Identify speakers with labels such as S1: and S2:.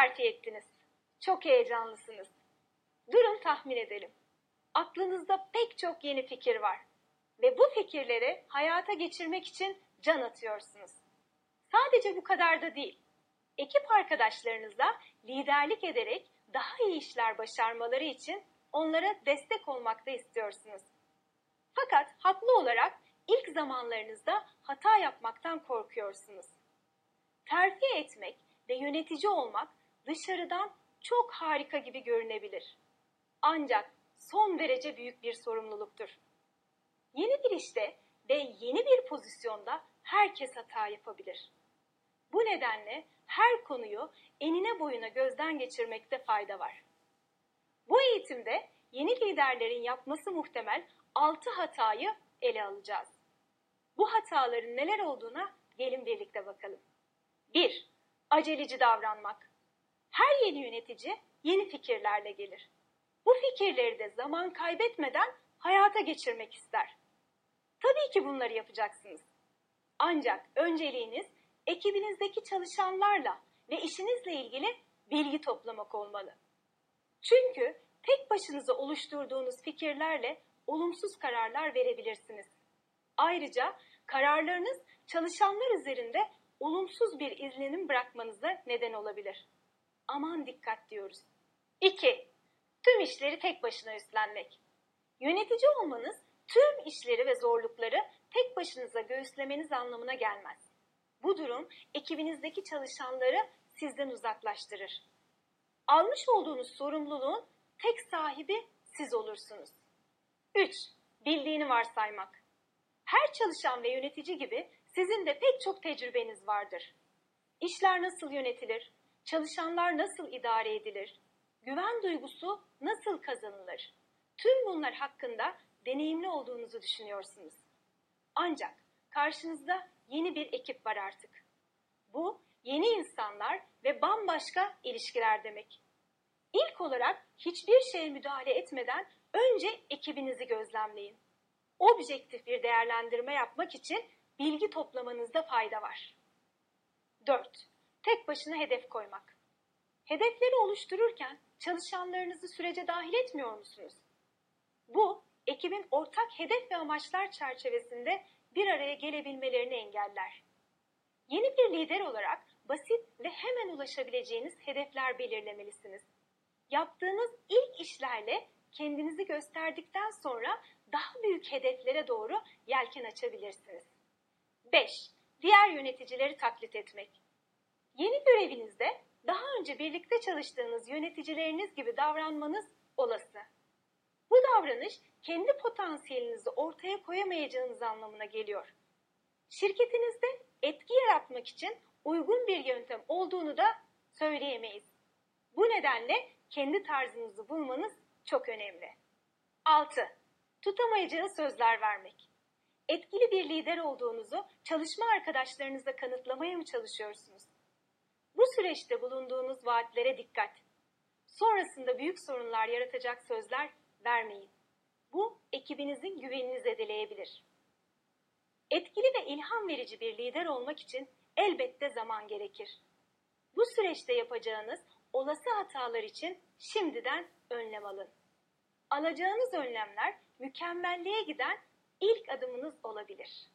S1: terfi ettiniz. Çok heyecanlısınız. Durun tahmin edelim. Aklınızda pek çok yeni fikir var. Ve bu fikirleri hayata geçirmek için can atıyorsunuz. Sadece bu kadar da değil. Ekip arkadaşlarınızla liderlik ederek daha iyi işler başarmaları için onlara destek olmak da istiyorsunuz. Fakat haklı olarak ilk zamanlarınızda hata yapmaktan korkuyorsunuz. Terfi etmek ve yönetici olmak dışarıdan çok harika gibi görünebilir. Ancak son derece büyük bir sorumluluktur. Yeni bir işte ve yeni bir pozisyonda herkes hata yapabilir. Bu nedenle her konuyu enine boyuna gözden geçirmekte fayda var. Bu eğitimde yeni liderlerin yapması muhtemel 6 hatayı ele alacağız. Bu hataların neler olduğuna gelin birlikte bakalım. 1. Aceleci davranmak. Her yeni yönetici yeni fikirlerle gelir. Bu fikirleri de zaman kaybetmeden hayata geçirmek ister. Tabii ki bunları yapacaksınız. Ancak önceliğiniz ekibinizdeki çalışanlarla ve işinizle ilgili bilgi toplamak olmalı. Çünkü tek başınıza oluşturduğunuz fikirlerle olumsuz kararlar verebilirsiniz. Ayrıca kararlarınız çalışanlar üzerinde olumsuz bir izlenim bırakmanıza neden olabilir. Aman dikkat diyoruz. 2. Tüm işleri tek başına üstlenmek. Yönetici olmanız tüm işleri ve zorlukları tek başınıza göğüslemeniz anlamına gelmez. Bu durum ekibinizdeki çalışanları sizden uzaklaştırır. Almış olduğunuz sorumluluğun tek sahibi siz olursunuz. 3. Bildiğini varsaymak. Her çalışan ve yönetici gibi sizin de pek çok tecrübeniz vardır. İşler nasıl yönetilir? Çalışanlar nasıl idare edilir? Güven duygusu nasıl kazanılır? Tüm bunlar hakkında deneyimli olduğunuzu düşünüyorsunuz. Ancak karşınızda yeni bir ekip var artık. Bu yeni insanlar ve bambaşka ilişkiler demek. İlk olarak hiçbir şeye müdahale etmeden önce ekibinizi gözlemleyin. Objektif bir değerlendirme yapmak için bilgi toplamanızda fayda var. 4. Tek başına hedef koymak. Hedefleri oluştururken çalışanlarınızı sürece dahil etmiyor musunuz? Bu, ekibin ortak hedef ve amaçlar çerçevesinde bir araya gelebilmelerini engeller. Yeni bir lider olarak basit ve hemen ulaşabileceğiniz hedefler belirlemelisiniz. Yaptığınız ilk işlerle kendinizi gösterdikten sonra daha büyük hedeflere doğru yelken açabilirsiniz. 5. Diğer yöneticileri taklit etmek. Yeni görevinizde daha önce birlikte çalıştığınız yöneticileriniz gibi davranmanız olası. Bu davranış kendi potansiyelinizi ortaya koyamayacağınız anlamına geliyor. Şirketinizde etki yaratmak için uygun bir yöntem olduğunu da söyleyemeyiz. Bu nedenle kendi tarzınızı bulmanız çok önemli. 6. Tutamayacağı sözler vermek. Etkili bir lider olduğunuzu çalışma arkadaşlarınıza kanıtlamaya mı çalışıyorsunuz? Bu süreçte bulunduğunuz vaatlere dikkat. Sonrasında büyük sorunlar yaratacak sözler vermeyin. Bu ekibinizin güvenini zedeleyebilir. Etkili ve ilham verici bir lider olmak için elbette zaman gerekir. Bu süreçte yapacağınız olası hatalar için şimdiden önlem alın. Alacağınız önlemler mükemmelliğe giden ilk adımınız olabilir.